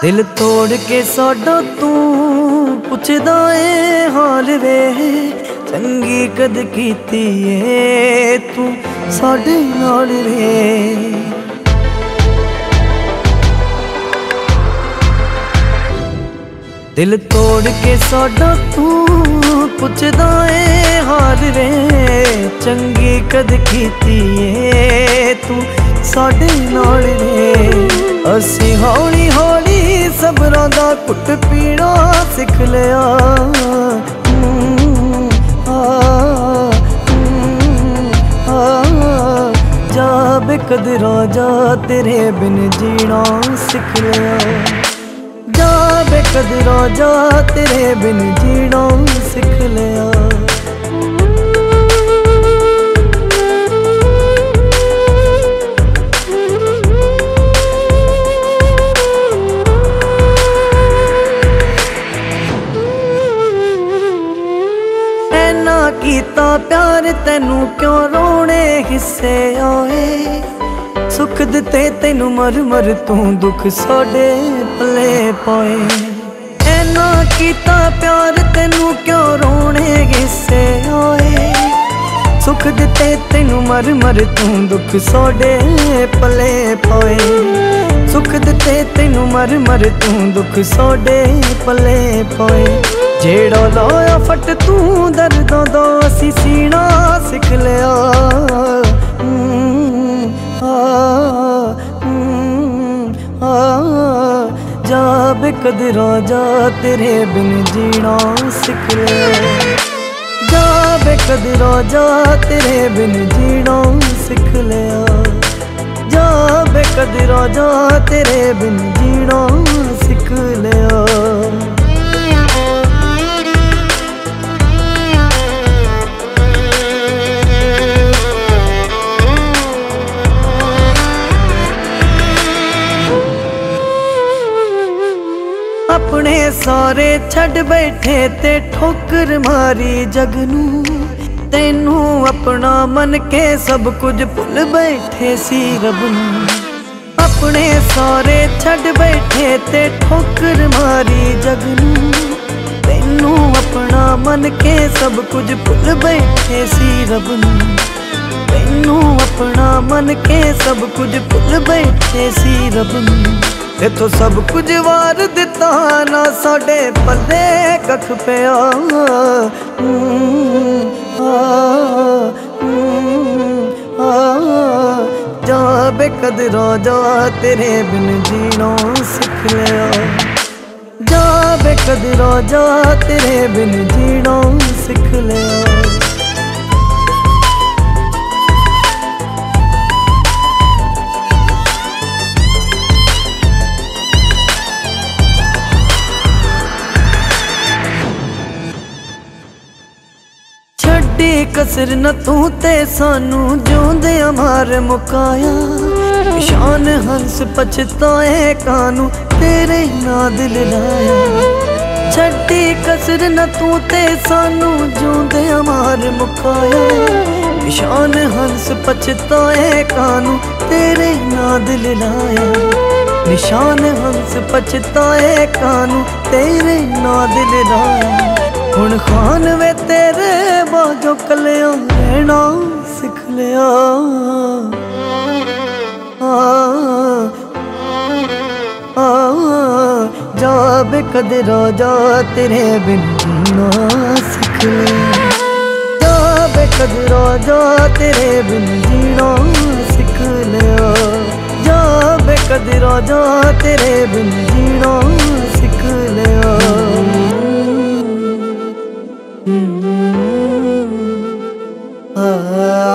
दिल तोड़ के साडा तू पुछदा ए हाल वे, चंगी कद कीती ए तू साडे नाल रे। दिल तोड़ के साडा तू पुछदा ए हाल वे, चंगी कद कीती ए तू साडे नाल रे। असी हौली हौली सबरां दा घुट पीना सिख लिया, जा बेकदरा जा तेरे बिन जीना सिख लिया, जा बेकदरा जा तेरे बिन जीना सिख लिया। कीता प्यार तेनू क्यों रोने हिस्से आए, सुख दिते तेनू मर मर तू दुख साडे पले पाए। ऐना कीता प्यार तेनू क्यों रोने हिस्से आए, सुख दिते तेनू मर मर तू दुख साडे पले पाए। सुख दिते तेनू मर मर तू दुख साडे पले पाए। जेड़ा लाया फट तू दर्दां दा असी सीना सिख लिया, जा बेकदरा जा तेरे बिन जीना सिख लिया, जा बेकदरा जा तेरे बिन जीना सिख लिया, जा बेकदरा जा तेरे बिन जीना सिख लिया। अपने सारे छड़ बैठे ते ठोकर मारी जग नू, तेनू अपना मन के सब कुछ भुल बैठे सी रब नू। अपने सारे छड़ बैठे ते ठोकर मारी जग नू, तेनू अपना मन के सब कुछ भुल बैठे सी रब नू। तेनू अपना मन के सब कुछ भुल बैठे सी रब नू। इथों सब कुछ वार दिता ना साडे पल्ले कख पिया, जा बेकदरा जा तेरे बिन जीना सिख लिया, जा बेकदरा जा तेरे बिन जीना सिख लिया। कसर न तू ते सानू जोंदे मार मुकाया, शान हंस पछताए कानू तेरे ना दिल लाया। छड्डी कसर न तू ते सानू जोंदे मार मुकाया, शान हंस पछताए कानू तेरे ना दिल लाया। निशान हंस पछताए कानू तेरे ना दिल लाया। हुण खान वे तेरे बाजो कलियां रहना सिख लिया, जा बेकदरा जा तेरे बिन जीना सिख लिया, जा बेकदरा जा तेरे बिन जीना सिख लिया, जा बेकदरा जा तेरे बिन जीना सिख लिया। ah